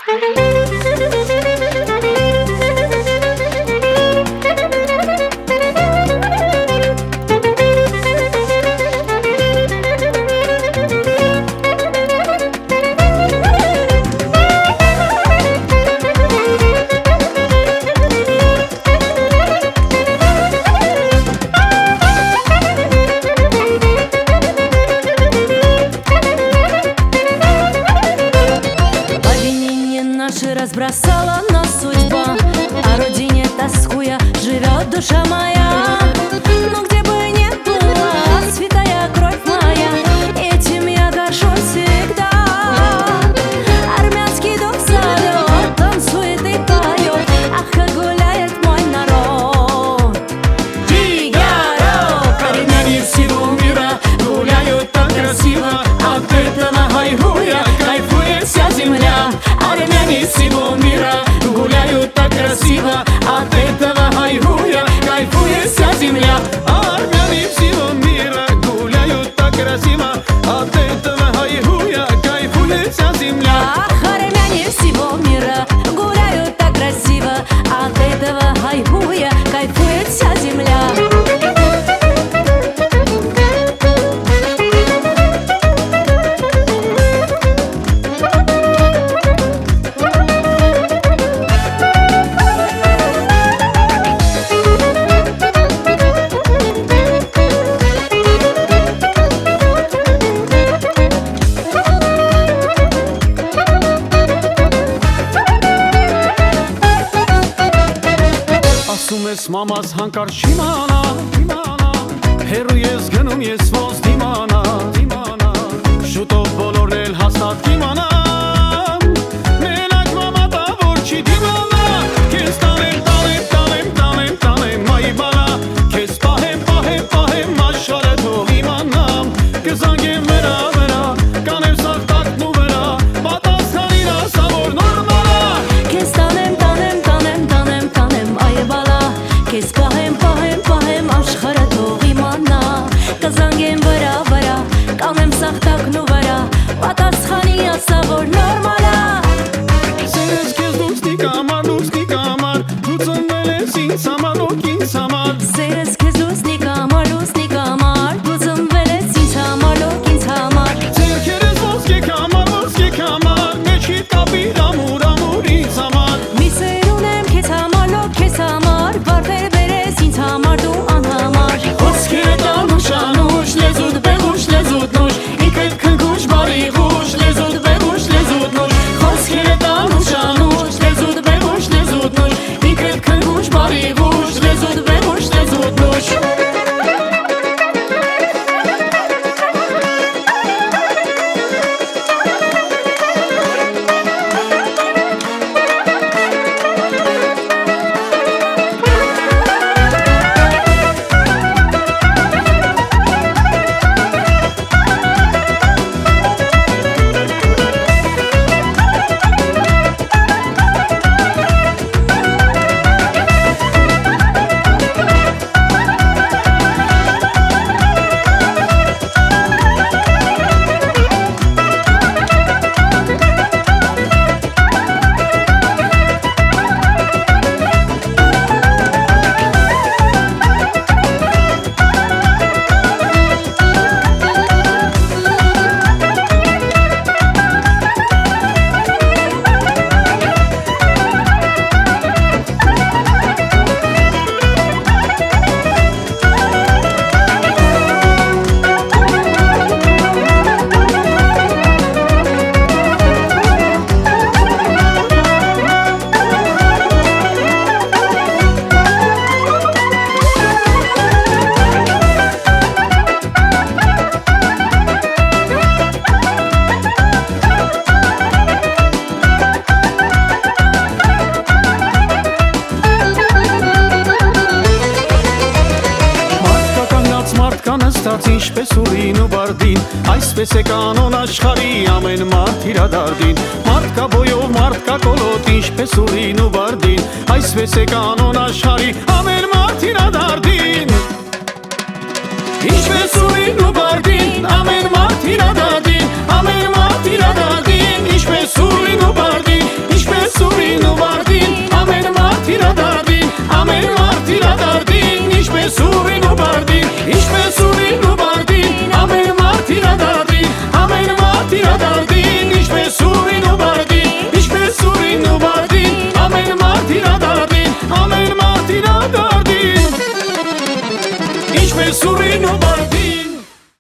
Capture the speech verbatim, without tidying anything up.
Разбросала нас судьба, о родине тоскуя живет душа моя. Но где бы ни была святая кровь моя, этим я горжусь всегда. Армянский дух зовет, танцует и поет, ах, как гуляет мой народ. Фигаро! Армяне всего мира гуляют так красиво, от этого хайхуя кайфует вся земля. Армяне всего мира гуляют так красиво, от этого хайхуя кайфует вся земля. Армяне всего мира гуляют так красиво, от этого хайхуя кайфует вся земля. Ах, армяне всего мира гуляют так красиво, от этого хайхуя кайфует вся земля. Ես մամաս հանկարծ չիմանա, հեռու ես գնում ես ոնց դիմանա, շուտով բոլորն էլ հաստատ կիմանան, մենակ մամա տա որ չի դիմանա, քեզ տանեմ, տանեմ, տանեմ, տանեմ, տանեմ, մայի բալա, քեզ պահեմ, պահեմ, պահեմ, աշխարհը թող իմանամ, կզանգեմ վրա, վրա, կանեմ սաղ տակն ու վրա, պատասխանին ասա որ նորմալ ա, քեզ տանեմ, տանեմ, տանեմ, տանեմ, տանեմ, այ բալա, քեզ պահեմ, պահեմ, պահեմ, աշխարհը թող իմանա, կզանգեմ վրա, վրա, կանեմ սաղ տակն ու վրա, պատասխանի ասա որ նորմալ ա։ Սերես քեզ լուսնի կամար, լուսնի կամար, դու ծնվել ես ինձ համար, ոք ինձ համար, Սերես քեզ լուսնի կամար, լուսնի կամար, դու ծնվել ես ինձ համար, ոք ինձ համար, ձեռքերս ոսկե կամար, ոսկե կամար, մեջիդ կապիր ամուր, ամուր ինձ համար, մի սեր ունեմ քեզ համար, ոք քեզ համար, վարվել բերես ինձ համար, դու անհամար, ոսկերը տանուշ անուշ, լեզուտ բեղուշ, լեզուտ նուշ, ինքդ քնքուշ, բարի խուշ, լեզուտ բեղուշ, լեզուտ նուշ, ոսկերը տանուշ անուշ, լեզուտ բեղուշ, լեզուտ նուշ, ինքդ քնքուշ, բարի խուշ, լեզուտ բեղուշ, լեզուտ նուշ. Ստաց ինչպես ուրին ու բարդին, այսպես է կանոն աշխարհի ամեն մարդ իրա դարդին, մարդ կա բոյով, մարդ կա կոլոտ, ինչպես ուրին ու բարդին, այսպես է կանոն աշխարհի ամեն մարդ իրա դարդին, ինչպես ուրին ու բարդին, ամեն մարդ իրա դարդին, ամեն մարդ իրա դարդին, ինչպես ուրին ու բարդին, ինչպես Սուրին ու բարդին